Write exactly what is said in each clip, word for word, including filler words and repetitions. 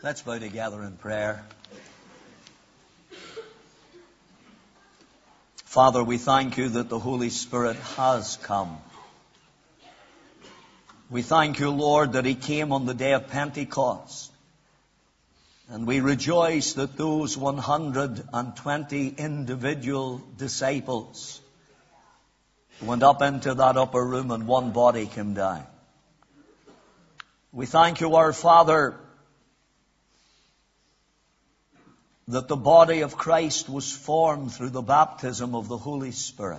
Let's bow together in prayer. Father, we thank you that the Holy Spirit has come. We thank you, Lord, that he came on the day of Pentecost. And we rejoice that those one hundred twenty individual disciples went up into that upper room and one body came down. We thank you, our Father, that the body of Christ was formed through the baptism of the Holy Spirit.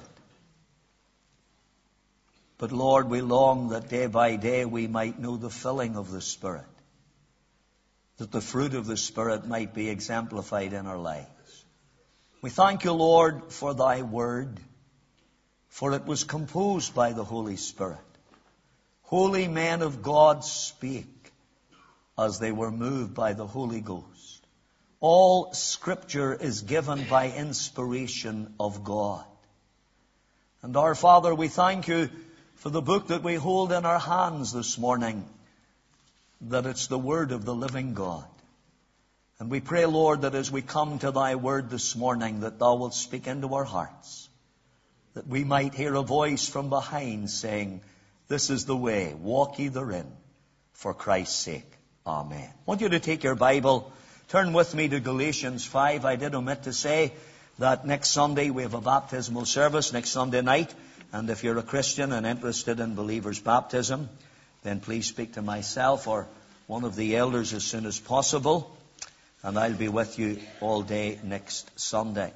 But Lord, we long that day by day we might know the filling of the Spirit, that the fruit of the Spirit might be exemplified in our lives. We thank you, Lord, for thy word, for it was composed by the Holy Spirit. Holy men of God speak as they were moved by the Holy Ghost. All Scripture is given by inspiration of God. And our Father, we thank you for the book that we hold in our hands this morning, that it's the Word of the living God. And we pray, Lord, that as we come to thy Word this morning, that thou wilt speak into our hearts, that we might hear a voice from behind saying, this is the way, walk ye therein, for Christ's sake. Amen. I want you to take your Bible. Turn with me to Galatians five. I did omit to say that next Sunday we have a baptismal service, next Sunday night. And if you're a Christian and interested in believers' baptism, then please speak to myself or one of the elders as soon as possible. And I'll be with you all day next Sunday.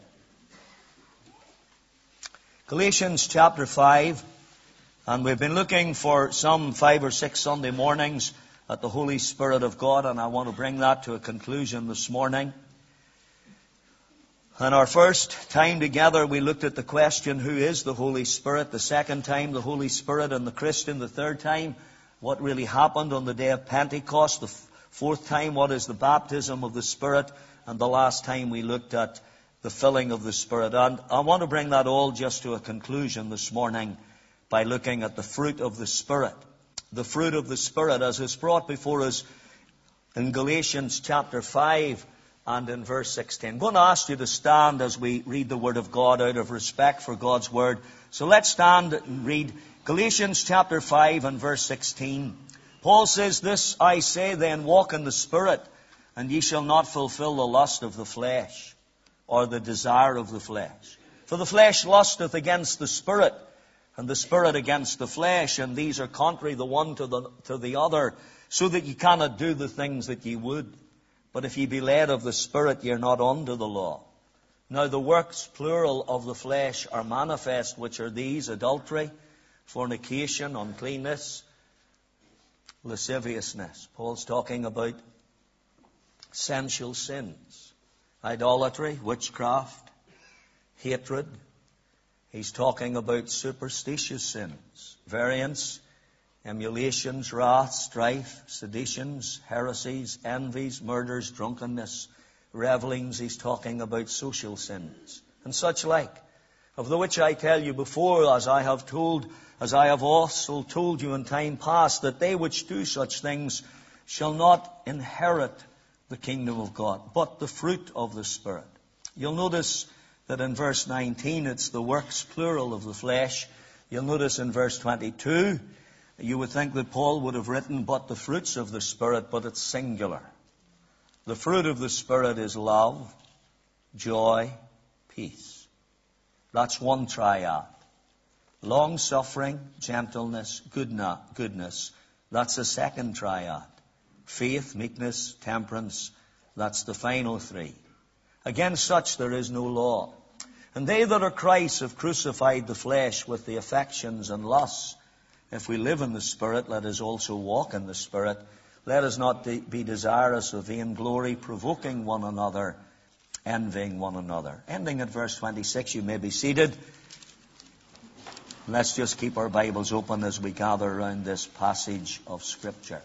Galatians chapter five. And we've been looking for some five or six Sunday mornings at the Holy Spirit of God, and I want to bring that to a conclusion this morning. In our first time together, we looked at the question, who is the Holy Spirit? The second time, the Holy Spirit and the Christian. The third time, what really happened on the day of Pentecost. The f- fourth time, what is the baptism of the Spirit? And the last time, we looked at the filling of the Spirit. And I want to bring that all just to a conclusion this morning by looking at the fruit of the Spirit. The fruit of the Spirit as is brought before us in Galatians chapter five and in verse sixteen. I'm going to ask you to stand as we read the Word of God out of respect for God's Word. So let's stand and read Galatians chapter five and verse sixteen. Paul says, this I say then, walk in the Spirit, and ye shall not fulfill the lust of the flesh, or the desire of the flesh. For the flesh lusteth against the Spirit, and the Spirit against the flesh, and these are contrary the one to the to the other, so that ye cannot do the things that ye would. But if ye be led of the Spirit, ye are not under the law. Now the works, plural, of the flesh are manifest, which are these: adultery, fornication, uncleanness, lasciviousness. Paul's talking about sensual sins. Idolatry, witchcraft, hatred. He's talking about superstitious sins, variance, emulations, wrath, strife, seditions, heresies, envies, murders, drunkenness, revelings. He's talking about social sins and such like, of the which I tell you before, as I have told, as I have also told you in time past, that they which do such things shall not inherit the kingdom of God, but the fruit of the Spirit. You'll notice that in verse nineteen, it's the works, plural, of the flesh. You'll notice in verse twenty-two, you would think that Paul would have written, but the fruits of the Spirit, but it's singular. The fruit of the Spirit is love, joy, peace. That's one triad. Long-suffering, gentleness, goodness. That's the second triad. Faith, meekness, temperance. That's the final three. Against such there is no law. And they that are Christ have crucified the flesh with the affections and lusts. If we live in the Spirit, let us also walk in the Spirit. Let us not be desirous of vainglory, provoking one another, envying one another. Ending at verse twenty-six, you may be seated. Let's just keep our Bibles open as we gather around this passage of Scripture.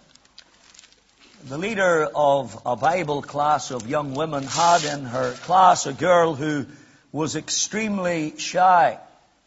The leader of a Bible class of young women had in her class a girl who was extremely shy.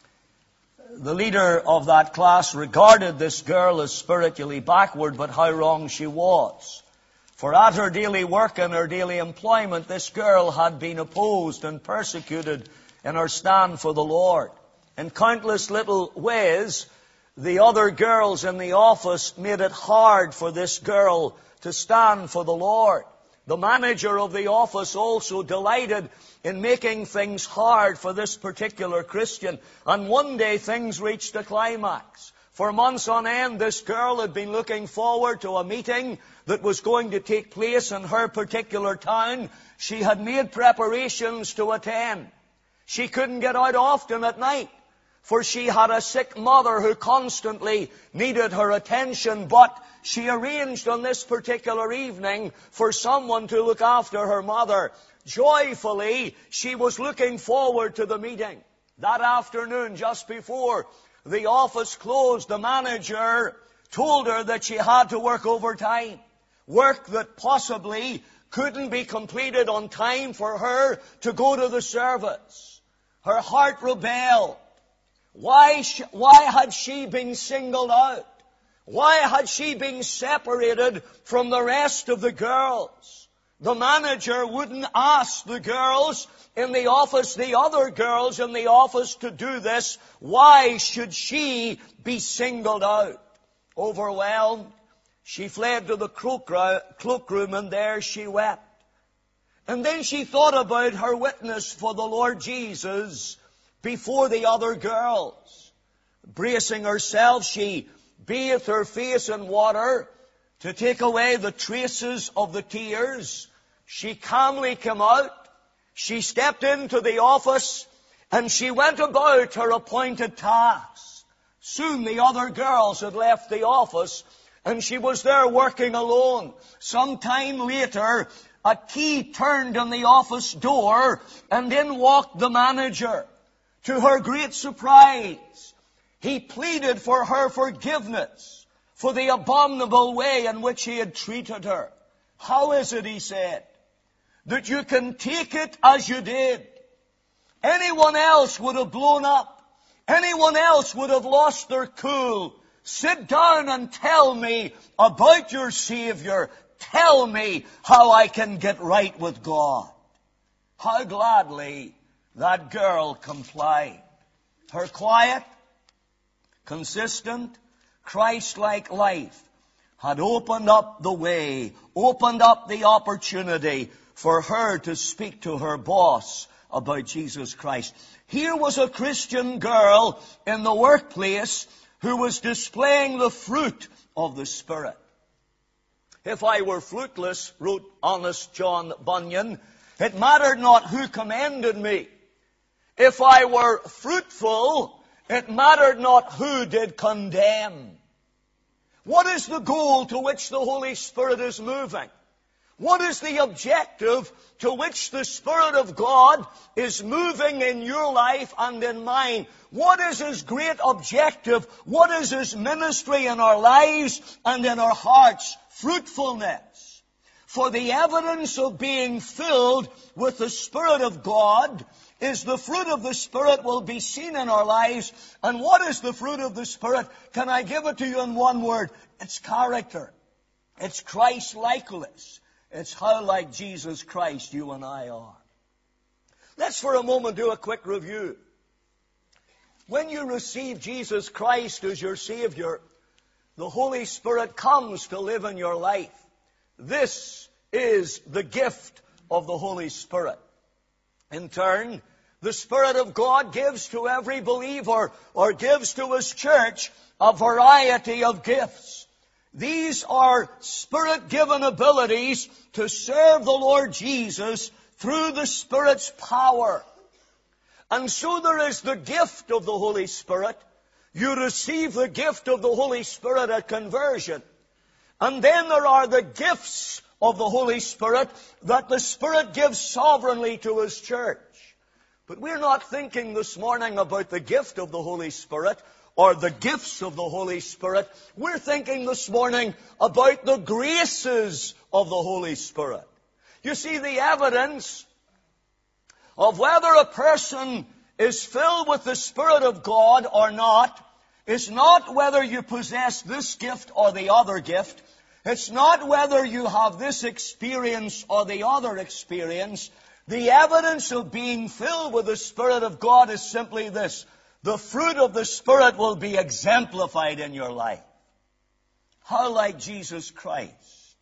The leader of that class regarded this girl as spiritually backward, but how wrong she was. For at her daily work and her daily employment, this girl had been opposed and persecuted in her stand for the Lord. In countless little ways, the other girls in the office made it hard for this girl to stand for the Lord. The manager of the office also delighted in making things hard for this particular Christian. And one day things reached a climax. For months on end, this girl had been looking forward to a meeting that was going to take place in her particular town. She had made preparations to attend. She couldn't get out often at night, for she had a sick mother who constantly needed her attention, but she arranged on this particular evening for someone to look after her mother. Joyfully, she was looking forward to the meeting. That afternoon, just before the office closed, the manager told her that she had to work overtime, work that possibly couldn't be completed on time for her to go to the service. Her heart rebelled. Why, sh- why had she been singled out? Why had she been separated from the rest of the girls? The manager wouldn't ask the girls in the office, the other girls in the office, to do this. Why should she be singled out? Overwhelmed, she fled to the cloakroom, and there she wept. And then she thought about her witness for the Lord Jesus before the other girls. Bracing herself, she bathed her face in water to take away the traces of the tears. She calmly came out. She stepped into the office and she went about her appointed task. Soon the other girls had left the office and she was there working alone. Some time later, a key turned in the office door and in walked the manager. To her great surprise, he pleaded for her forgiveness for the abominable way in which he had treated her. How is it, he said, that you can take it as you did? Anyone else would have blown up. Anyone else would have lost their cool. Sit down and tell me about your Savior. Tell me how I can get right with God. How gladly that girl complied. Her quiet, consistent, Christ-like life had opened up the way, opened up the opportunity for her to speak to her boss about Jesus Christ. Here was a Christian girl in the workplace who was displaying the fruit of the Spirit. If I were fruitless, wrote honest John Bunyan, it mattered not who commended me. If I were fruitful, it mattered not who did condemn. What is the goal to which the Holy Spirit is moving? What is the objective to which the Spirit of God is moving in your life and in mine? What is His great objective? What is His ministry in our lives and in our hearts? Fruitfulness. For the evidence of being filled with the Spirit of God is the fruit of the Spirit will be seen in our lives. And what is the fruit of the Spirit? Can I give it to you in one word? It's character. It's Christ-likeness. It's how like Jesus Christ you and I are. Let's for a moment do a quick review. When you receive Jesus Christ as your Savior, the Holy Spirit comes to live in your life. This is the gift of the Holy Spirit. In turn, the Spirit of God gives to every believer, or gives to His church, a variety of gifts. These are Spirit-given abilities to serve the Lord Jesus through the Spirit's power. And so there is the gift of the Holy Spirit. You receive the gift of the Holy Spirit at conversion. And then there are the gifts of the Holy Spirit that the Spirit gives sovereignly to His church. But we're not thinking this morning about the gift of the Holy Spirit or the gifts of the Holy Spirit. We're thinking this morning about the graces of the Holy Spirit. You see, the evidence of whether a person is filled with the Spirit of God or not is not whether you possess this gift or the other gift. It's not whether you have this experience or the other experience. The evidence of being filled with the Spirit of God is simply this. The fruit of the Spirit will be exemplified in your life. How like Jesus Christ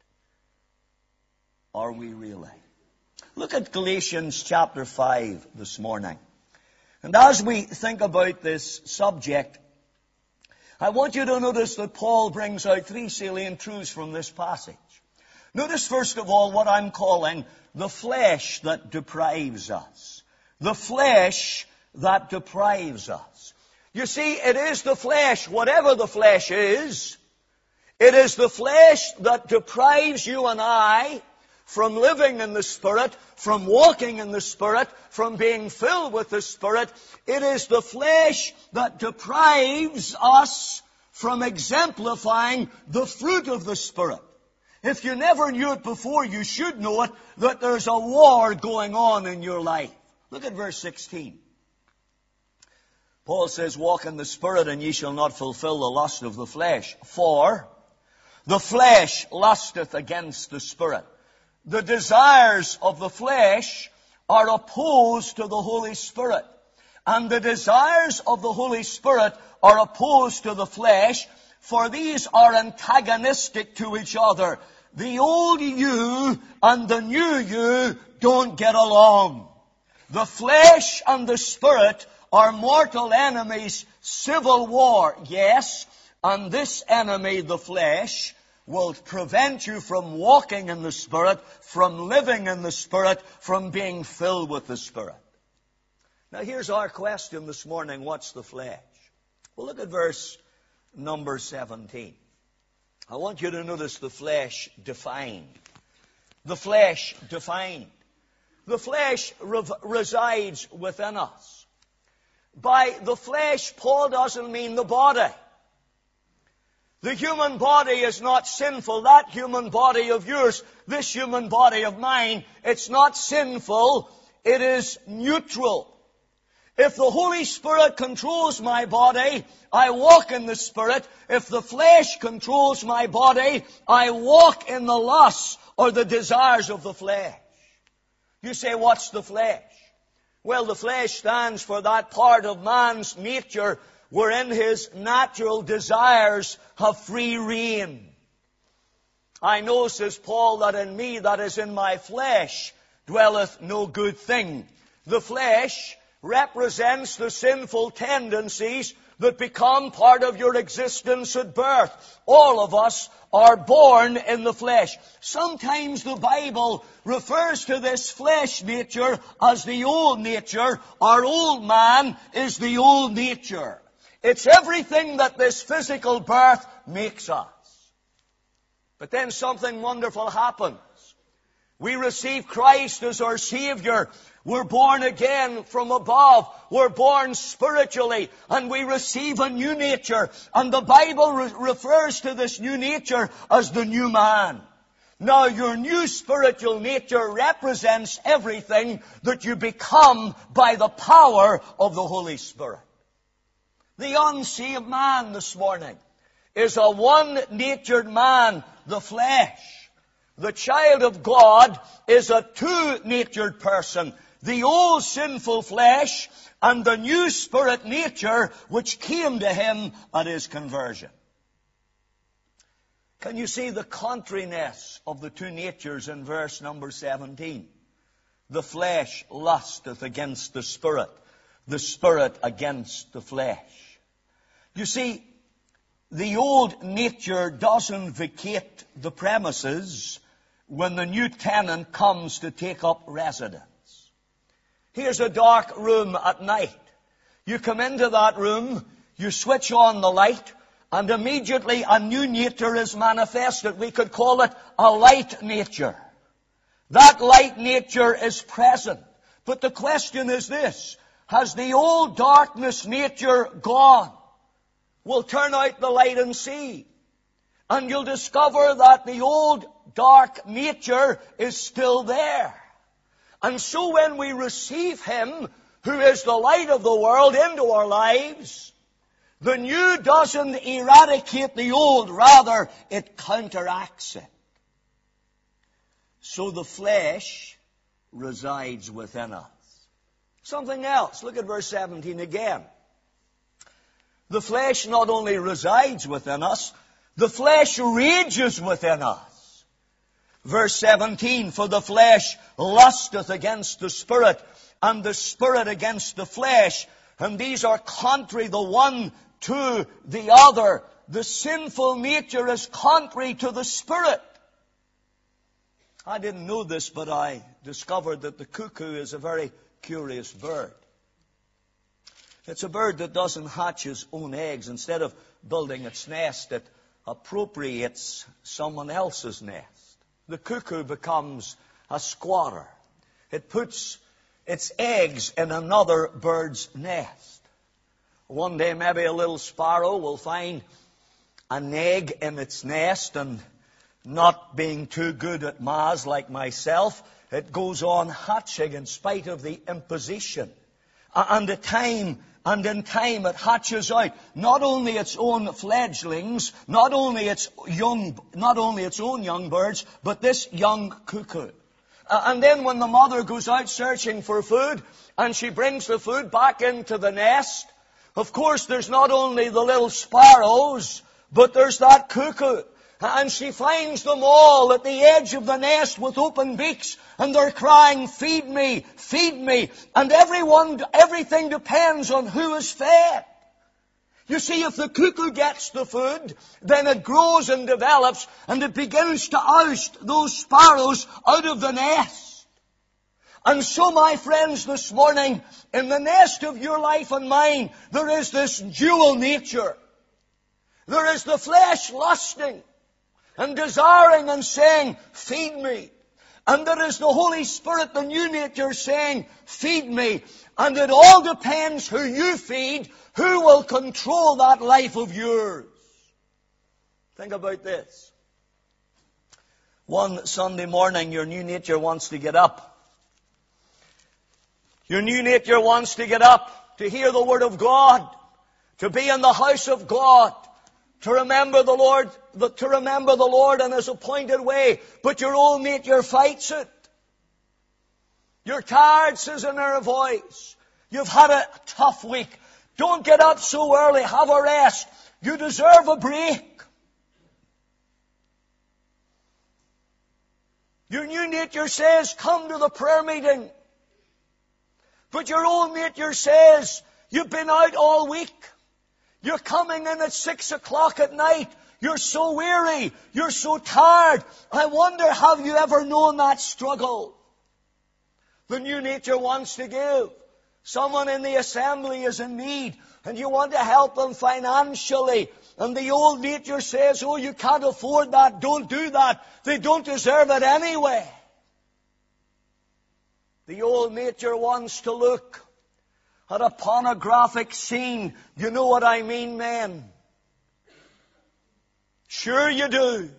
are we really? Look at Galatians chapter five this morning. And as we think about this subject, I want you to notice that Paul brings out three salient truths from this passage. Notice first of all what I'm calling the flesh that deprives us. The flesh that deprives us. You see, it is the flesh, whatever the flesh is, it is the flesh that deprives you and I from living in the Spirit, from walking in the Spirit, from being filled with the Spirit. It is the flesh that deprives us from exemplifying the fruit of the Spirit. If you never knew it before, you should know it, that there's a war going on in your life. Look at verse sixteen. Paul says, walk in the Spirit, and ye shall not fulfill the lust of the flesh. For the flesh lusteth against the Spirit. The desires of the flesh are opposed to the Holy Spirit. And the desires of the Holy Spirit are opposed to the flesh, for these are antagonistic to each other. The old you and the new you don't get along. The flesh and the Spirit are mortal enemies, civil war, yes, and this enemy, the flesh, will prevent you from walking in the Spirit, from living in the Spirit, from being filled with the Spirit. Now here's our question this morning, what's the flesh? Well, look at verse number seventeen. I want you to notice the flesh defined. The flesh defined. The flesh re- resides within us. By the flesh, Paul doesn't mean the body. The human body is not sinful. That human body of yours, this human body of mine, it's not sinful. It is neutral. If the Holy Spirit controls my body, I walk in the Spirit. If the flesh controls my body, I walk in the lusts or the desires of the flesh. You say, what's the flesh? Well, the flesh stands for that part of man's nature wherein his natural desires have free rein. I know, says Paul, that in me, that is in my flesh, dwelleth no good thing. The flesh represents the sinful tendencies that become part of your existence at birth. All of us are born in the flesh. Sometimes the Bible refers to this flesh nature as the old nature. Our old man is the old nature. It's everything that this physical birth makes us. But then something wonderful happens. We receive Christ as our Savior. We're born again from above. We're born spiritually. And we receive a new nature. And the Bible re- refers to this new nature as the new man. Now, your new spiritual nature represents everything that you become by the power of the Holy Spirit. The unsaved man this morning is a one-natured man, the flesh. The child of God is a two-natured person, the old sinful flesh and the new spirit nature which came to him at his conversion. Can you see the contrariness of the two natures in verse number seventeen? The flesh lusteth against the Spirit, the Spirit against the flesh. You see, the old nature doesn't vacate the premises when the new tenant comes to take up residence. Here's a dark room at night. You come into that room, you switch on the light, and immediately a new nature is manifested. We could call it a light nature. That light nature is present. But the question is this: has the old darkness nature gone? We'll turn out the light and see. And you'll discover that the old dark nature is still there. And so when we receive Him, who is the light of the world, into our lives, The new doesn't eradicate the old. Rather, it counteracts it. So the flesh resides within us. Something else. Look at verse seventeen again. The flesh not only resides within us, the flesh rages within us. Verse seventeen, for the flesh lusteth against the Spirit, and the Spirit against the flesh, and these are contrary the one to the other. The sinful nature is contrary to the Spirit. I didn't know this, but I discovered that the cuckoo is a very curious bird. It's a bird that doesn't hatch its own eggs. Instead of building its nest, it appropriates someone else's nest. The cuckoo becomes a squatter. It puts its eggs in another bird's nest. One day maybe a little sparrow will find an egg in its nest, and not being too good at maths like myself, it goes on hatching in spite of the imposition. And the time And in time it hatches out not only its own fledglings, not only its young, not only its own young birds, but this young cuckoo. Uh, and then when the mother goes out searching for food, and she brings the food back into the nest, of course there's not only the little sparrows, but there's that cuckoo. And she finds them all at the edge of the nest with open beaks, and they're crying, feed me, feed me. And everyone, everything depends on who is fed. You see, if the cuckoo gets the food, then it grows and develops, and it begins to oust those sparrows out of the nest. And so, my friends, this morning, in the nest of your life and mine, there is this dual nature. There is the flesh lusting and desiring and saying, feed me. And there is the Holy Spirit, the new nature, saying, feed me. And it all depends who you feed, who will control that life of yours. Think about this. One Sunday morning, your new nature wants to get up. Your new nature wants to get up, to hear the Word of God, to be in the house of God, to remember the Lord, to remember the Lord in His appointed way. But your old nature fights it. You're tired, says an inner voice. You've had a tough week. Don't get up so early. Have a rest. You deserve a break. Your new nature says, come to the prayer meeting. But your old nature says, you've been out all week. You're coming in at six o'clock at night. You're so weary. You're so tired. I wonder, have you ever known that struggle? The new nature wants to give. Someone in the assembly is in need, and you want to help them financially. And the old nature says, oh, you can't afford that. Don't do that. They don't deserve it anyway. The old nature wants to look at a pornographic scene. You know what I mean, men? Sure you do.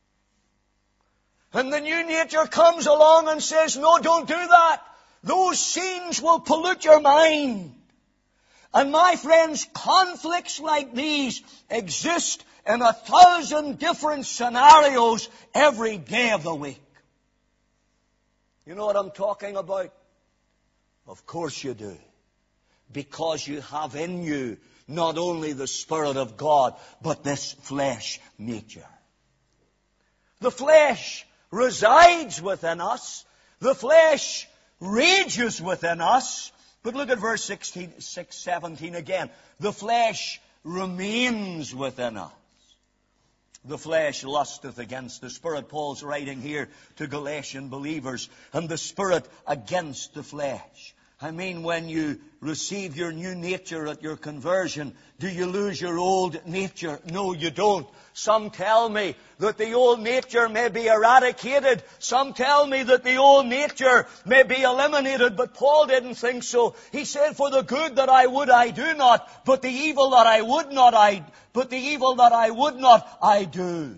And the new nature comes along and says, no, don't do that. Those scenes will pollute your mind. And my friends, conflicts like these exist in a thousand different scenarios every day of the week. You know what I'm talking about? Of course you do. Because you have in you not only the Spirit of God, but this flesh nature. The flesh resides within us. The flesh rages within us. But look at verse sixteen, six, seventeen again. The flesh remains within us. The flesh lusteth against the Spirit. Paul's writing here to Galatian believers. And the Spirit against the flesh. I mean, when you receive your new nature at your conversion, do you lose your old nature? No, you don't. Some tell me that the old nature may be eradicated. Some tell me that the old nature may be eliminated. But Paul didn't think so. He said, for the good that I would, I do not. But the evil that I would not, I, but the evil that I would not, I do.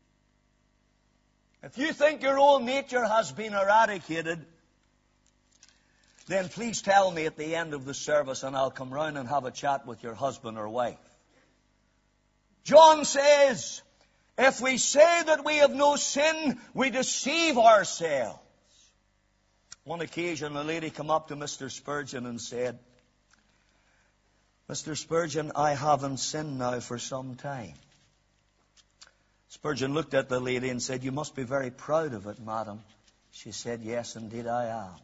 If you think your old nature has been eradicated, then please tell me at the end of the service, and I'll come round and have a chat with your husband or wife. John says, if we say that we have no sin, we deceive ourselves. One occasion, a lady came up to Mister Spurgeon and said, Mister Spurgeon, I haven't sinned now for some time. Spurgeon looked at the lady and said, you must be very proud of it, madam. She said, yes, indeed I am.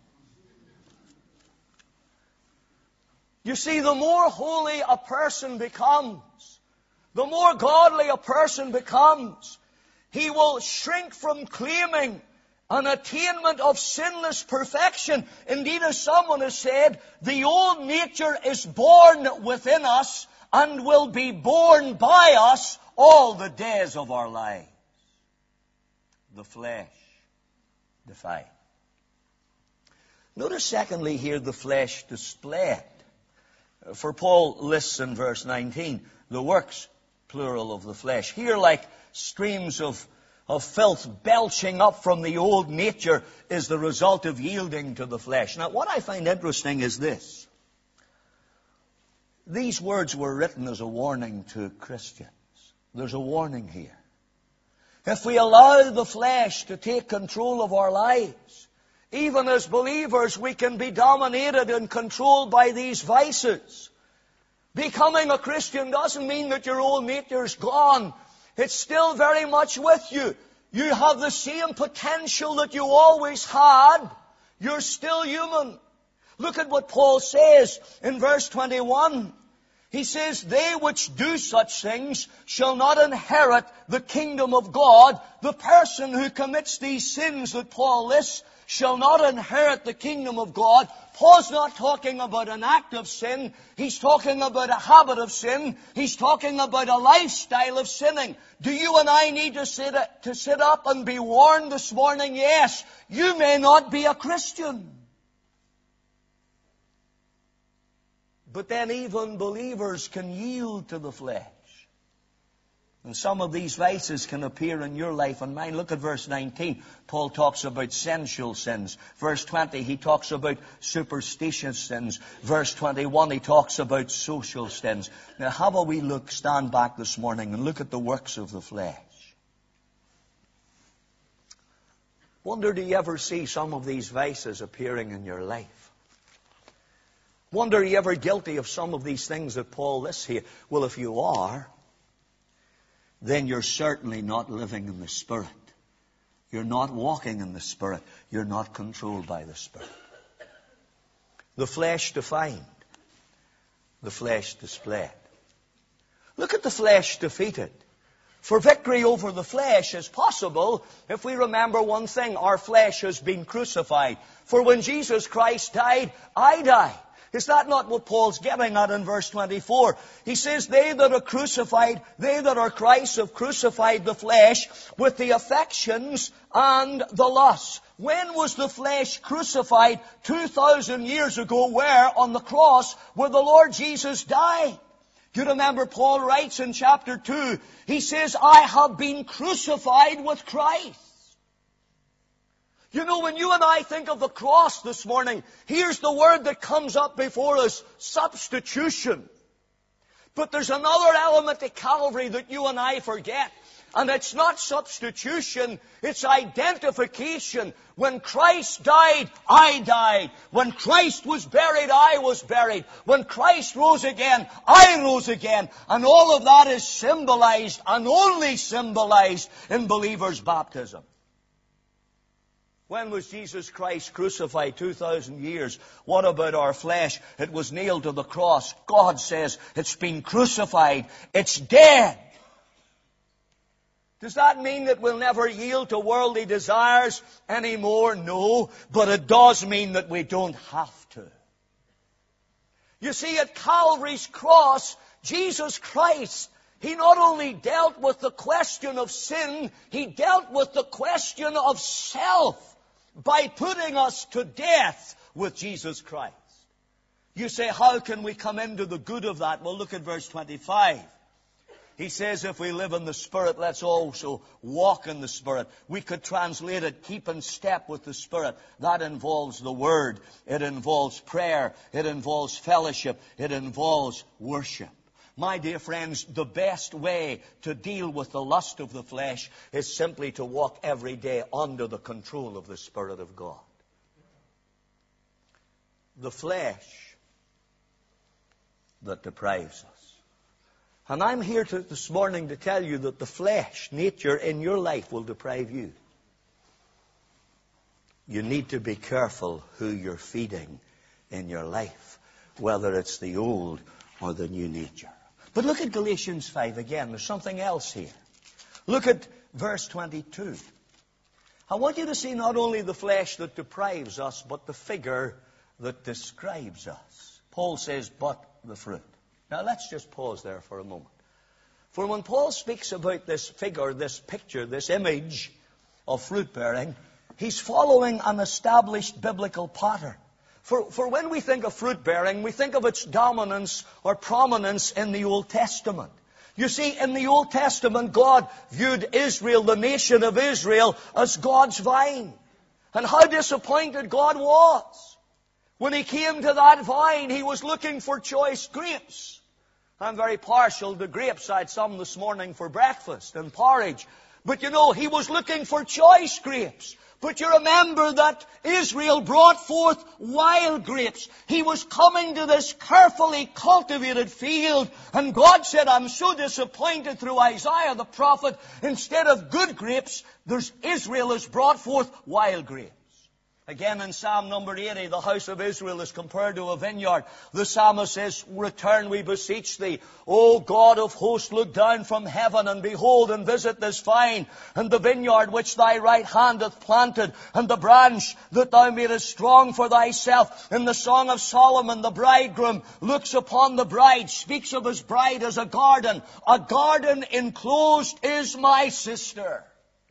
You see, the more holy a person becomes, the more godly a person becomes, he will shrink from claiming an attainment of sinless perfection. Indeed, as someone has said, the old nature is born within us and will be born by us all the days of our lives. The flesh defied. Notice secondly here the flesh displayed. For Paul lists in verse nineteen the works, plural, of the flesh. Here, like streams of, of filth belching up from the old nature, is the result of yielding to the flesh. Now, what I find interesting is this. These words were written as a warning to Christians. There's a warning here. If we allow the flesh to take control of our lives, even as believers, we can be dominated and controlled by these vices. Becoming a Christian doesn't mean that your old nature's gone. It's still very much with you. You have the same potential that you always had. You're still human. Look at what Paul says in verse twenty-one. He says, they which do such things shall not inherit the kingdom of God. The person who commits these sins that Paul lists shall not inherit the kingdom of God. Paul's not talking about an act of sin. He's talking about a habit of sin. He's talking about a lifestyle of sinning. Do you and I need to sit, to sit up and be warned this morning? Yes, you may not be a Christian. But then even believers can yield to the flesh. And some of these vices can appear in your life and mine. Look at verse nineteen. Paul talks about sensual sins. Verse twenty, he talks about superstitious sins. Verse twenty-one, he talks about social sins. Now, have a wee look, stand back this morning and look at the works of the flesh. Wonder, do you ever see some of these vices appearing in your life? Wonder, are you ever guilty of some of these things that Paul lists here? Well, if you are, then you're certainly not living in the Spirit. You're not walking in the Spirit. You're not controlled by the Spirit. The flesh defined. The flesh displayed. Look at the flesh defeated. For victory over the flesh is possible if we remember one thing. Our flesh has been crucified. For when Jesus Christ died, I died. Is that not what Paul's getting at in verse twenty-four? He says, they that are crucified, they that are Christ have crucified the flesh with the affections and the lusts. When was the flesh crucified? two thousand years ago, where? On the cross, where the Lord Jesus died. You remember Paul writes in chapter two, he says, I have been crucified with Christ. You know, when you and I think of the cross this morning, here's the word that comes up before us, substitution. But there's another element to Calvary that you and I forget. And it's not substitution, it's identification. When Christ died, I died. When Christ was buried, I was buried. When Christ rose again, I rose again. And all of that is symbolized and only symbolized in believers' baptism. When was Jesus Christ crucified? two thousand years. What about our flesh? It was nailed to the cross. God says it's been crucified. It's dead. Does that mean that we'll never yield to worldly desires anymore? No. But it does mean that we don't have to. You see, at Calvary's cross, Jesus Christ, He not only dealt with the question of sin, He dealt with the question of self. By putting us to death with Jesus Christ. You say, how can we come into the good of that? Well, look at verse twenty-five. He says, if we live in the Spirit, let's also walk in the Spirit. We could translate it, keep in step with the Spirit. That involves the Word. It involves prayer. It involves fellowship. It involves worship. My dear friends, the best way to deal with the lust of the flesh is simply to walk every day under the control of the Spirit of God. The flesh that deprives us. And I'm here to, this morning to tell you that the flesh nature in your life will deprive you. You need to be careful who you're feeding in your life, whether it's the old or the new nature. But look at Galatians five again. There's something else here. Look at verse twenty-two. I want you to see not only the flesh that deprives us, but the figure that describes us. Paul says, but the fruit. Now let's just pause there for a moment. For when Paul speaks about this figure, this picture, this image of fruit bearing, he's following an established biblical pattern. For, for when we think of fruit bearing, we think of its dominance or prominence in the Old Testament. You see, in the Old Testament, God viewed Israel, the nation of Israel, as God's vine. And how disappointed God was. When he came to that vine, he was looking for choice grapes. I'm very partial to grapes. I had some this morning for breakfast and porridge. But you know, he was looking for choice grapes. But you remember that Israel brought forth wild grapes. He was coming to this carefully cultivated field. And God said, I'm so disappointed through Isaiah the prophet. Instead of good grapes, there's Israel has brought forth wild grapes. Again in Psalm number eighty, the house of Israel is compared to a vineyard. The psalmist says, return, we beseech thee. O God of hosts, look down from heaven and behold and visit this vine and the vineyard which thy right hand hath planted and the branch that thou madest strong for thyself. In the Song of Solomon, the bridegroom looks upon the bride, speaks of his bride as a garden. A garden enclosed is my sister.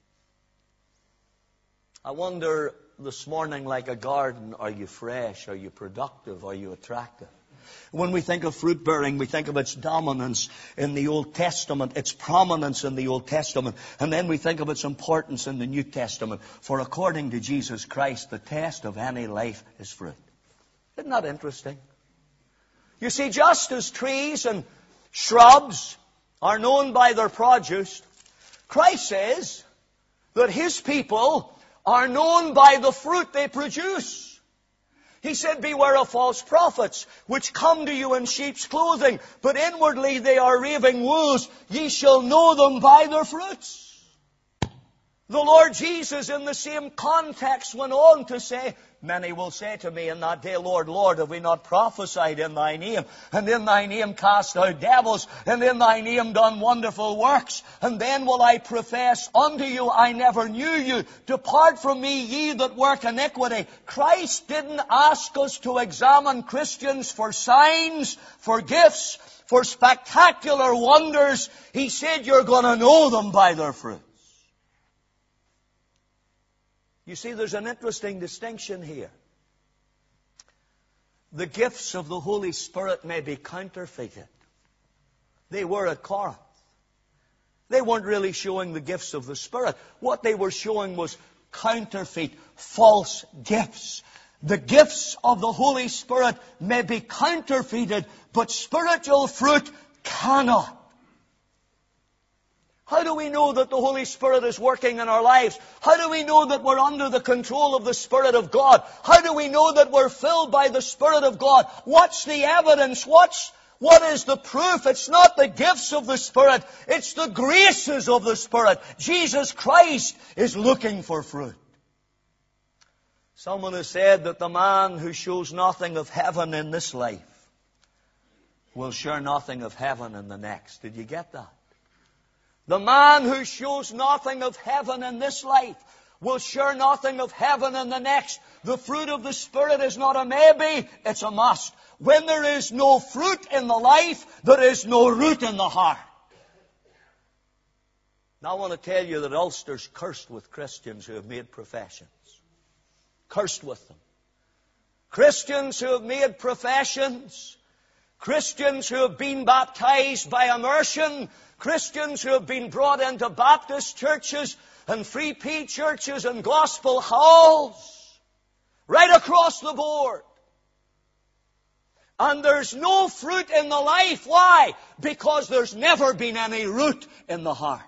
I wonder, this morning, like a garden, are you fresh? Are you productive? Are you attractive? When we think of fruit bearing, we think of its dominance in the Old Testament, its prominence in the Old Testament, and then we think of its importance in the New Testament. For according to Jesus Christ, the test of any life is fruit. Isn't that interesting? You see, just as trees and shrubs are known by their produce, Christ says that his people are known by the fruit they produce. He said, beware of false prophets, which come to you in sheep's clothing, but inwardly they are raving wolves. Ye shall know them by their fruits. The Lord Jesus, in the same context, went on to say, many will say to me in that day, Lord, Lord, have we not prophesied in thy name? And in thy name cast out devils, and in thy name done wonderful works. And then will I profess unto you, I never knew you. Depart from me, ye that work iniquity. Christ didn't ask us to examine Christians for signs, for gifts, for spectacular wonders. He said you're going to know them by their fruit. You see, there's an interesting distinction here. The gifts of the Holy Spirit may be counterfeited. They were at Corinth. They weren't really showing the gifts of the Spirit. What they were showing was counterfeit, false gifts. The gifts of the Holy Spirit may be counterfeited, but spiritual fruit cannot. How do we know that the Holy Spirit is working in our lives? How do we know that we're under the control of the Spirit of God? How do we know that we're filled by the Spirit of God? What's the evidence? What's, what is the proof? It's not the gifts of the Spirit. It's the graces of the Spirit. Jesus Christ is looking for fruit. Someone has said that the man who shows nothing of heaven in this life will share nothing of heaven in the next. Did you get that? The man who shows nothing of heaven in this life will share nothing of heaven in the next. The fruit of the Spirit is not a maybe, it's a must. When there is no fruit in the life, there is no root in the heart. Now I want to tell you that Ulster's cursed with Christians who have made professions. Cursed with them. Christians who have made professions. Christians who have been baptized by immersion. Christians who have been brought into Baptist churches and Free P churches and gospel halls. Right across the board. And there's no fruit in the life. Why? Because there's never been any root in the heart.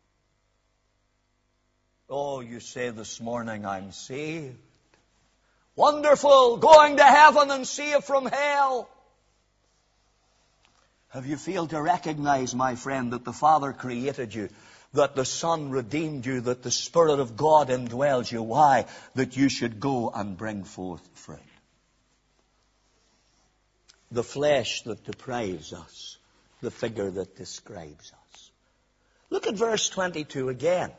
Oh, you say this morning, I'm saved. Wonderful, going to heaven and saved from hell. Have you failed to recognize, my friend, that the Father created you, that the Son redeemed you, that the Spirit of God indwells you? Why? That you should go and bring forth fruit. The flesh that deprives us, the figure that describes us. Look at verse twenty-two again.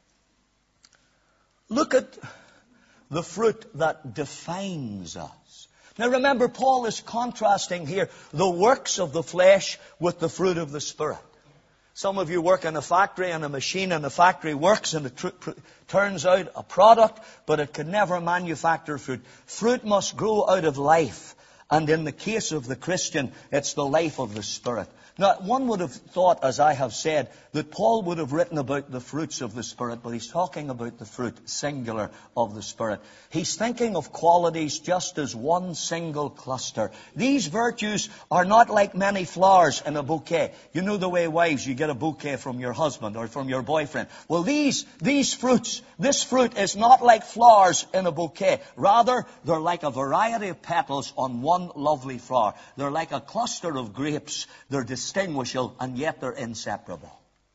Look at the fruit that defines us. Now remember, Paul is contrasting here the works of the flesh with the fruit of the Spirit. Some of you work in a factory, and a machine in a factory works and it tr- pr- turns out a product, but it can never manufacture fruit. Fruit must grow out of life. And in the case of the Christian, it's the life of the Spirit. Now, one would have thought, as I have said, that Paul would have written about the fruits of the Spirit, but he's talking about the fruit, singular, of the Spirit. He's thinking of qualities just as one single cluster. These virtues are not like many flowers in a bouquet. You know the way wives, you get a bouquet from your husband or from your boyfriend. Well, these, these fruits, this fruit is not like flowers in a bouquet. Rather, they're like a variety of petals on one lovely flower. They're like a cluster of grapes. They're distinguishable, and yet they're inseparable.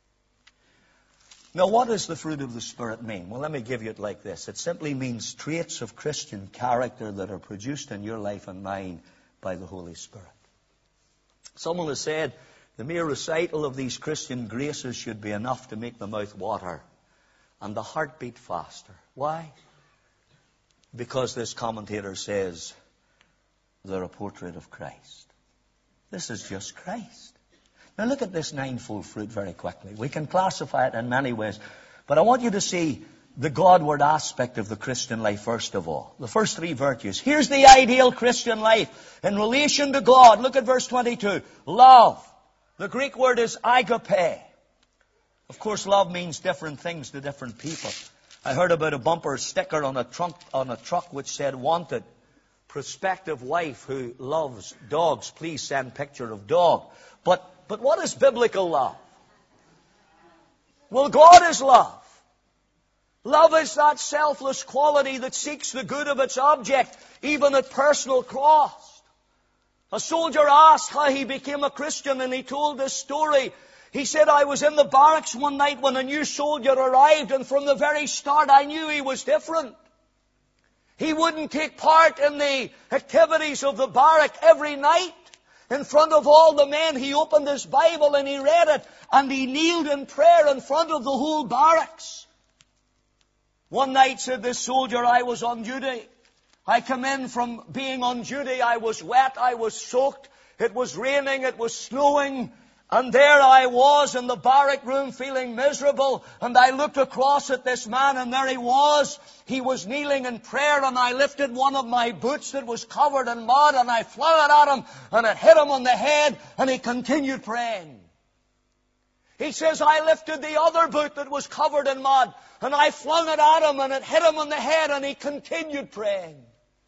Now, what does the fruit of the Spirit mean? Well, let me give you it like this. It simply means traits of Christian character that are produced in your life and mine by the Holy Spirit. Someone has said the mere recital of these Christian graces should be enough to make the mouth water and the heart beat faster. Why? Because this commentator says they're a portrait of Christ. This is just Christ. Now look at this ninefold fruit very quickly. We can classify it in many ways, but I want you to see the Godward aspect of the Christian life first of all. The first three virtues. Here's the ideal Christian life in relation to God. Look at verse twenty-two. Love. The Greek word is agape. Of course, love means different things to different people. I heard about a bumper sticker on a trunk on a truck which said, "Wanted. Prospective wife who loves dogs. Please send picture of dog." But But what is biblical love? Well, God is love. Love is that selfless quality that seeks the good of its object, even at personal cost. A soldier asked how he became a Christian, and he told this story. He said, "I was in the barracks one night when a new soldier arrived, and from the very start I knew he was different. He wouldn't take part in the activities of the barrack every night. In front of all the men, he opened his Bible and he read it, and he kneeled in prayer in front of the whole barracks. One night," said this soldier, "I was on duty. I came in from being on duty. I was wet, I was soaked. It was raining, it was snowing. And there I was in the barrack room feeling miserable. And I looked across at this man, and there he was. He was kneeling in prayer, and I lifted one of my boots that was covered in mud, and I flung it at him, and it hit him on the head, and he continued praying." He says, "I lifted the other boot that was covered in mud, and I flung it at him, and it hit him on the head, and he continued praying."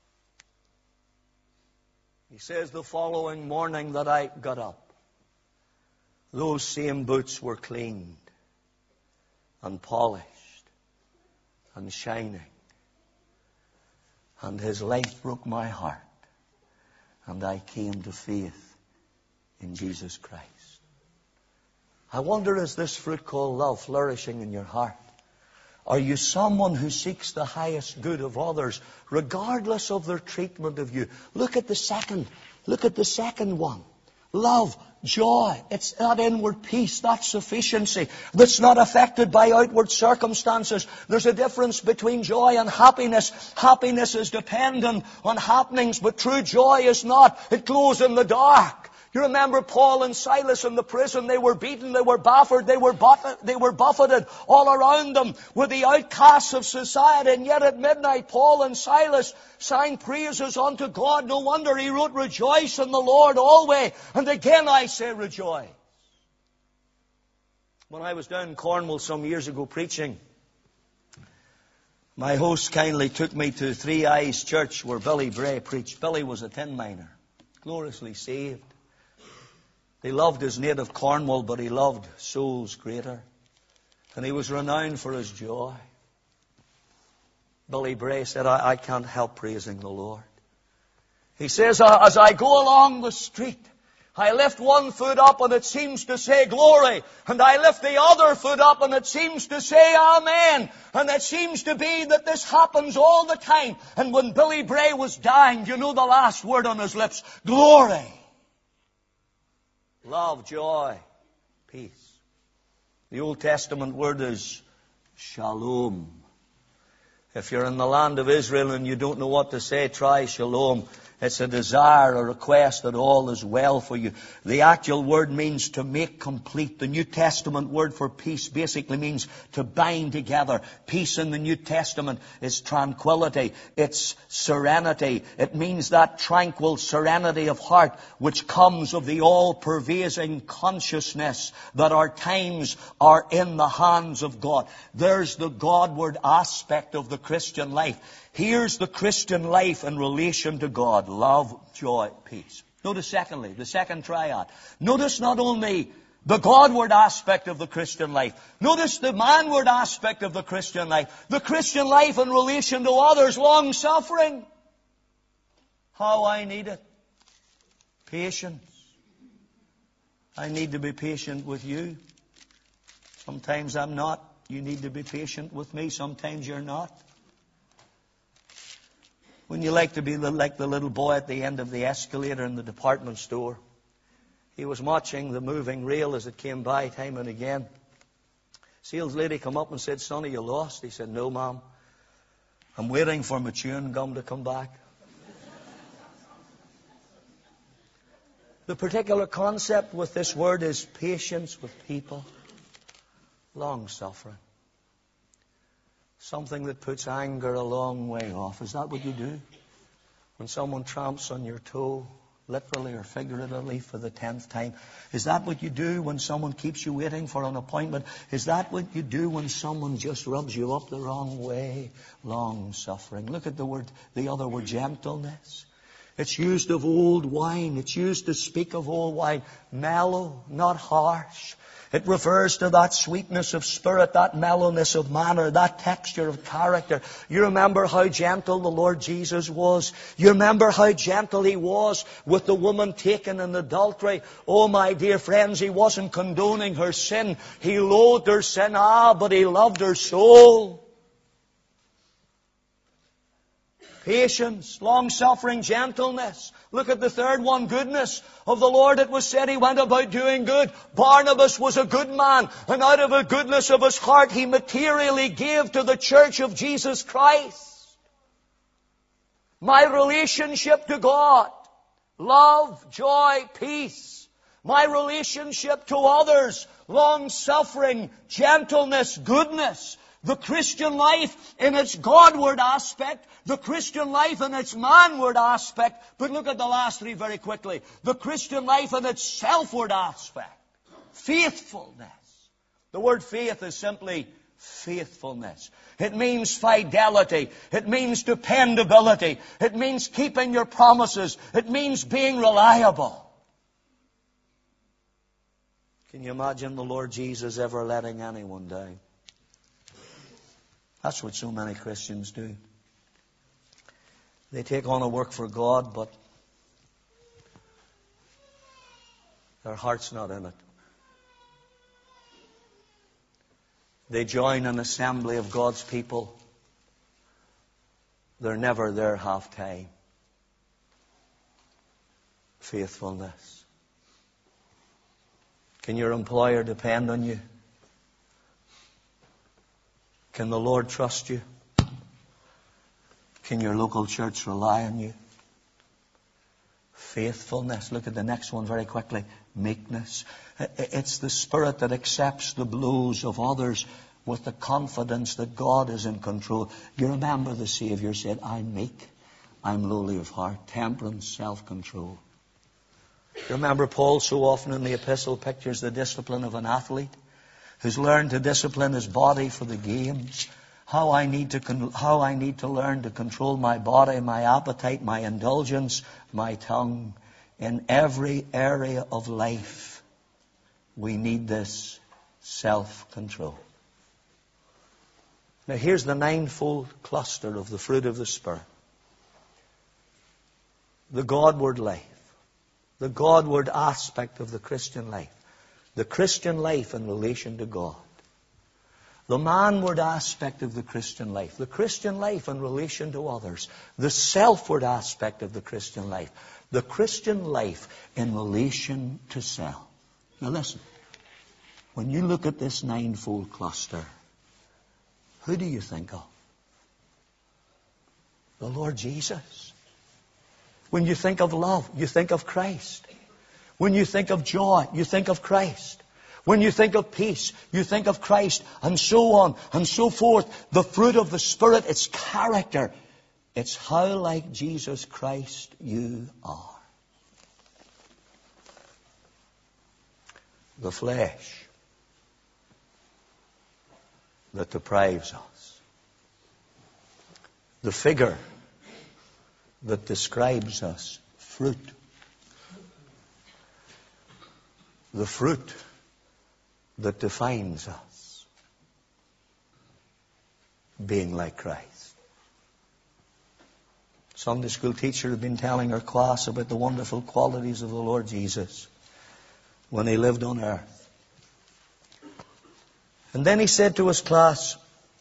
He says, "The following morning that I got up, those same boots were cleaned and polished and shining. And his life broke my heart. And I came to faith in Jesus Christ." I wonder, is this fruit called love flourishing in your heart? Are you someone who seeks the highest good of others, regardless of their treatment of you? Look at the second. Look at the second one. Love, joy. It's that inward peace, that sufficiency that's not affected by outward circumstances. There's a difference between joy and happiness. Happiness is dependent on happenings, but true joy is not. It glows in the dark. You remember Paul and Silas in the prison. They were beaten, they were baffled, they were buffeted, they were buffeted. All around them were the outcasts of society. And yet at midnight, Paul and Silas sang praises unto God. No wonder he wrote, "Rejoice in the Lord always. And again I say rejoice." When I was down in Cornwall some years ago preaching, my host kindly took me to Three Eyes Church where Billy Bray preached. Billy was a tin miner. gloriously saved. He loved his native Cornwall, but he loved souls greater. And he was renowned for his joy. Billy Bray said, I, I can't help praising the Lord. He says, as I go along the street, I lift one foot up and it seems to say glory. And I lift the other foot up and it seems to say amen. And it seems to be that this happens all the time. And when Billy Bray was dying, you know the last word on his lips? Glory. Love, joy, peace. The Old Testament word is shalom. If you're in the land of Israel and you don't know what to say, try shalom. It's a desire, a request that all is well for you. The actual word means to make complete. The New Testament word for peace basically means to bind together. Peace in the New Testament is tranquility. It's serenity. It means that tranquil serenity of heart which comes of the all-pervading consciousness that our times are in the hands of God. There's the Godward aspect of the Christian life. Here's the Christian life in relation to God. Love, joy, peace. Notice secondly, the second triad. Notice not only the Godward aspect of the Christian life. Notice the manward aspect of the Christian life. The Christian life in relation to others, long-suffering. How I need it. Patience. I need to be patient with you. Sometimes I'm not. You need to be patient with me. Sometimes you're not. When you like to be like the little boy at the end of the escalator in the department store. He was watching the moving rail as it came by time and again. Sales lady come up and said, "Sonny, you lost?" He said, "No, ma'am. I'm waiting for my chewing gum to come back." The particular concept with this word is patience with people. Long-suffering. Something that puts anger a long way off. Is that what you do? When someone tramps on your toe, literally or figuratively for the tenth time. Is that what you do when someone keeps you waiting for an appointment? Is that what you do when someone just rubs you up the wrong way? Long-suffering. Look at the word, the other word, gentleness. It's used of old wine. It's used to speak of old wine. Mellow, not harsh. It refers to that sweetness of spirit, that mellowness of manner, that texture of character. You remember how gentle the Lord Jesus was. You remember how gentle He was with the woman taken in adultery. Oh, my dear friends, He wasn't condoning her sin. He loathed her sin, ah, but He loved her soul. Patience, long-suffering, gentleness. Look at the third one, goodness. Of the Lord it was said He went about doing good. Barnabas was a good man, and out of the goodness of his heart he materially gave to the church of Jesus Christ. My relationship to God, love, joy, peace. My relationship to others, long-suffering, gentleness, goodness. The Christian life in its Godward aspect, the Christian life in its manward aspect, but look at the last three very quickly. The Christian life in its selfward aspect, faithfulness. The word faith is simply faithfulness. It means fidelity. It means dependability. It means keeping your promises. It means being reliable. Can you imagine the Lord Jesus ever letting anyone down? That's what so many Christians do. They take on a work for God, but their heart's not in it. They join an assembly of God's people. They're never there half-time. Faithfulness. Can your employer depend on you? Can the Lord trust you? Can your local church rely on you? Faithfulness. Look at the next one very quickly. Meekness. It's the spirit that accepts the blows of others with the confidence that God is in control. You remember the Savior said, "I'm meek, I'm lowly of heart, temperance, self-control." You remember Paul so often in the epistle pictures the discipline of an athlete who's learned to discipline his body for the games. How I need to con- how I need to learn to control my body, my appetite, my indulgence, my tongue. in every area of life, we need this self-control. Now here's the ninefold cluster of the fruit of the Spirit. The Godward life. The Godward aspect of the Christian life. The Christian life in relation to God. The manward aspect of the Christian life. The Christian life in relation to others. The selfward aspect of the Christian life. The Christian life in relation to self. Now listen. When you look at this ninefold cluster, who do you think of? The Lord Jesus. When you think of love, you think of Christ. When you think of joy, you think of Christ. When you think of peace, you think of Christ, and so on and so forth. The fruit of the Spirit, its character. It's how like Jesus Christ you are. The flesh that deprives us. The figure that describes us. Fruit. The fruit that defines us. Being like Christ. Sunday school teacher had been telling her class about the wonderful qualities of the Lord Jesus when He lived on earth. And then he said to his class,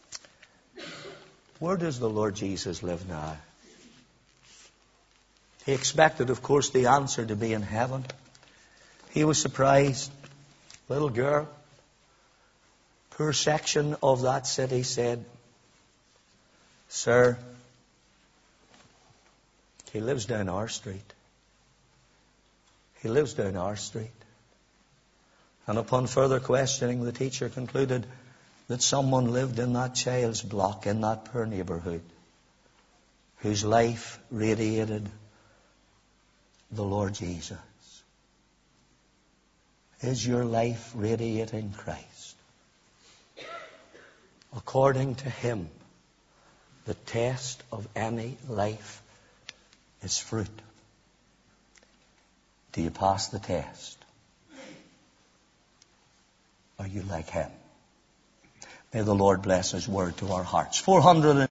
where does the Lord Jesus live now? He expected, of course, the answer to be in heaven. He was surprised. Little girl, poor section of that city said, sir, He lives down our street. He lives down our street. And upon further questioning, the teacher concluded that someone lived in that child's block, in that poor neighborhood, whose life radiated the Lord Jesus. Is your life radiating Christ? According to Him, the test of any life is fruit. Do you pass the test? Are you like Him? May the Lord bless His word to our hearts. four hundred